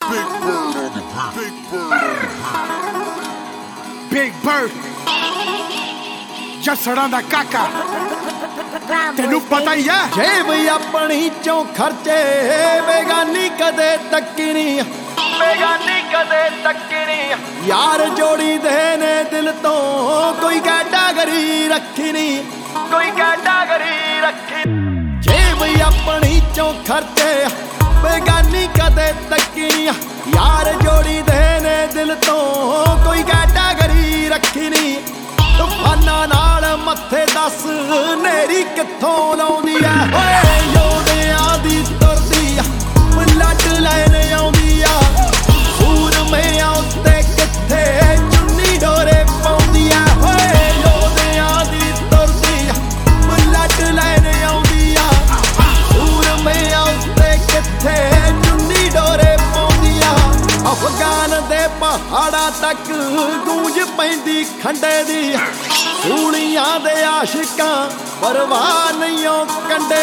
Big Bird, ਜਸੜਾਂ ਦਾ ਕਾਕਾ ਤੈਨੂੰ ਪਤਾ ਹੀ ਹੈ। ਜੇਬ ਆਪਣੀ ਚੋਂ ਖਰਚੇ ਬੇਗਾਨੀ ਕਦੇ ਤੱਕੀ ਨਹੀਂ, ਬੇਗਾਨੀ ਕਦੇ ਤੱਕੀ ਨਹੀਂ। ਯਾਰ ਜੋੜੀ ਦੇ ਨੇ ਦਿਲ ਤੋਂ ਕੋਈ ਕੈਟਾਗਰੀ ਰੱਖੀ ਨਹੀਂ, ਕੋਈ ਕੈਟਾਗਰੀ ਰੱਖੀ। ਜੇਬ ਆਪਣੀ ਚੋਂ ਖਰਚੇ ਬੇਗਾਨੀ ਕਦੇ ਤੱਕੀ ਨਹੀਂ। ਯਾਰ ਜੋੜੀ ਦੇ ਨੇ ਦਿਲ ਤੋਂ ਕੋਈ ਕੈਟਾਗਰੀ ਰੱਖੀ ਨਹੀਂ। ਤੂਫਾਨਾਂ ਨਾਲ ਮੱਥੇ ਦੱਸ ਨੇਰੀ ਕਿੱਥੋਂ ਲਾਉਂਦੀ ਐ। ਓਏ ਯੋਧਿਆਂ ਦੀ ਤੁਰਦੀ ਆ ਲੱਟ ਲੈਣ ਆਉਂਦੀ ਆ। ਸੂਰਮਿਆਂ ਉੱਤੇ ਕਿੱਥੇ ਚੁੰਨੀ ਡੋਰੇ ਪਾਉਂਦੀ ਐ। ਓਏ ਯੋਧਿਆਂ ਦੀ ਤੁਰਦੀ ਆ ਲੱਟ ਲੈਣ ਆਉਂਦੀ ਆ। ਸੂਰਮਿਆਂ ਉੱਤੇ ਕਿੱਥੇ ਚੁੰਨੀ ਡੋਰੇ ਪਾਉਂਦੀ ਆ। ਅਫਗਾਨ ਦੇ ਪਹਾੜਾਂ ਤੱਕ ਗੂੰਜ ਪੈਂਦੀ ਖੰਡੇ ਦੀ। ਸੂਲੀਆਂ ਦੇ ਆਸ਼ਿਕਾਂ ਪਰਵਾਹ ਨਹੀਂ ਓ ਕੰਡੇ।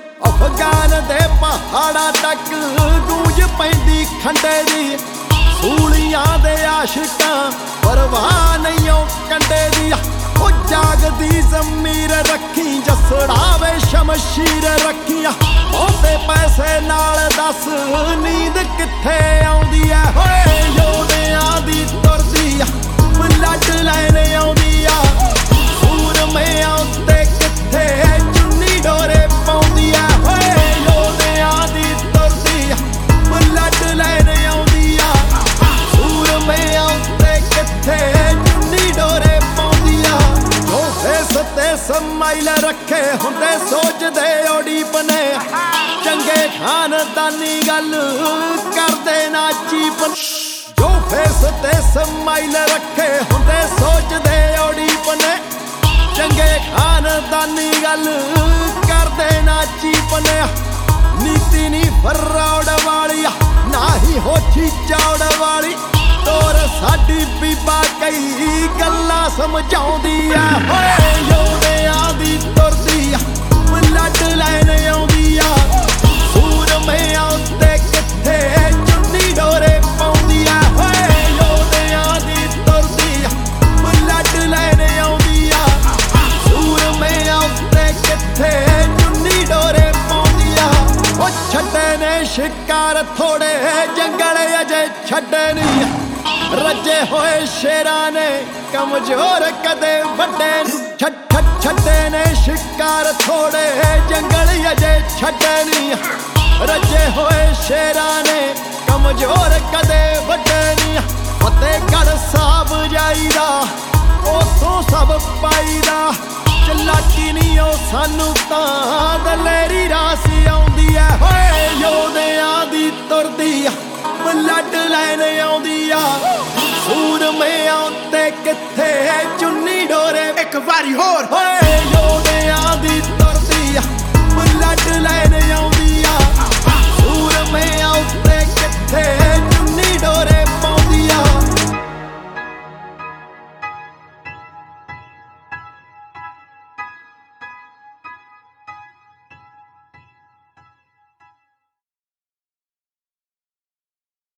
ਅਫਗਾਨ ਦੇ ਪਹਾੜਾਂ ਤੱਕ ਗੂੰਜ ਪੈਂਦੀ ਖੰਡੇ ਦੀ। ਸੂਲੀਆਂ ਦੇ ਆਸ਼ਿਕਾਂ ਪਰਵਾਹ ਨਹੀਂ ਓ ਕੰਡੇ ਦੀ। ਉਹ ਜਾਗਦੀ ਜ਼ਮੀਰ ਰੱਖੀ ਜਸੜਾ ਵੇ ਸ਼ਮਸ਼ੀਰ ਰੱਖੀਆਂ। ਉਹਦੇ ਪੈਸੇ ਨਾਲ ਦੱਸ ਨੀਂਦ ਕਿੱਥੇ ਆਉਂਦੀ ਐ। ਓਏ ਯੋਧਿਆਂ ਦੀ ਤੁਰਦੀ ਆ ਲੱਟ ਲੈਣ ਆਉਂਦੀ ਆ। ਸੂਰਮਿਆਂ ਉੱਤੇ ਕਿੱਥੇ ਚੁੰਨੀ ਡੋਰੇ ਪਾਉਂਦੀ ਆ। ਓਏ ਯੋਧਿਆਂ ਦੀ ਤੁਰਦੀ ਆ ਲੱਟ ਲੈਣ ਆਉਂਦੀ ਆ। ਸੂਰਮਿਆਂ ਉੱਤੇ ਕਿੱਥੇ ਚੁੰਨੀ ਡੋਰੇ ਪਾਉਂਦੀ ਆ। ਜੋ ਫੇਸ ਤੇ ਸਮਾਈਲ ਰੱਖੇ ਹੁੰਦੇ ਸੋਚਦੇ ਓਡੀਪ ਨੇ। ਚੰਗੇ ਖਾਨਦਾਨੀ ਗੱਲ ਕਰਦੇ ਨਾ ਚੀਪ। ਜੋ ਫੇਸ ਤੇ ਸਮਾਈਲ ਰੱਖੇ ਹੁੰਦੇ ਸੋਚਦੇ ਓਡੀਪ ਨੇ। ਚੰਗੇ ਖਾਨਦਾਨੀ ਗੱਲ ਕਰਦੇ ਨਾ ਚੀਪ ਨੇ। ਨੀਤੀ ਨੀ ਫਰੌੜ ਵਾਲੀ ਨਾ ਹੀ ਹੋਠੀ ਚੌੜ ਵਾਲੀ। ਤੋਰ ਸਾਡੀ ਬੀਬਾ ਕਈ ਗੱਲਾਂ ਸਮਝਾਉਂਦੀ ਆ। ਓਏ ਯੋਧਿਆਂ ਦੀ ਤੁਰਦੀ ਆ ਲੱਟ ਲੈਣ ਆਉਂਦੀ ਆ। ਸੂਰਮਿਆਂ ਉੱਤੇ ਕਿੱਥੇ ਚੁੰਨੀ ਡੋਰੇ ਪਾਉਂਦੀ ਆ। ਓਏ ਯੋਧਿਆਂ ਦੀ ਤੁਰਦੀ ਆ ਲੱਟ ਲੈਣ ਆਉਂਦੀ ਆ। ਸੂਰਮਿਆਂ ਉੱਤੇ ਕਿੱਥੇ ਚੁੰਨੀ ਡੋਰੇ ਪਾਉਂਦੀ ਆ। ਉਹ ਛੱਡੇ ਨੇ ਸ਼ਿਕਾਰ ਥੋੜੇ ਜੰਗਲ ਅਜੇ ਛੱਡੇ ਨਹੀਂ। ਰੱਜੇ ਹੋਏ ਸ਼ੇਰਾਂ ਨੇ ਕਮਜ਼ੋਰ ਕਦੇ ਵੱਡੇ। ਛੱਡੇ ਨੇ ਸ਼ਿਕਾਰ ਥੋੜੇ ਜੰਗਲ ਅਜੇ ਛੱਡੇ ਨਹੀਂ। ਰੱਜੇ ਹੋਏ ਸ਼ੇਰਾਂ ਨੇ ਕਮਜ਼ੋਰ ਕਦੇ ਵੱਡੇ ਨਹੀਂ। ਫਤਿਹਗੜ੍ਹ ਸਾਹਿਬ ਜਾਈਦਾ ਉਥੋਂ ਸਭ ਪਾਈਦਾ। ਚਲਾਕੀ ਨਹੀਂ ਉਹ ਸਾਨੂੰ ਤਾਂ ਦਲੇਰੀ ਰਾਸ ਆਉਂਦੀ ਐ। ਓਏ ਯੋਧਿਆਂ ਦੀ ਤੁਰਦੀ ਆ ਲੱਟ ਲੈਣ ਆਉਂਦੀ ਆ। ਸੂਰਮਿਆਂ ਉੱਤੇ ਕਿੱਥੇ ਚੁੰਨੀ ਡੋਰੇ। ਇੱਕ ਵਾਰੀ ਹੋਰ ਓਏ ਯੋਧਿਆਂ ਦੀ ਤੁਰਦੀ ਆ ਲੱਟ ਲੈਣ ਆਉਂਦੀ ਆ।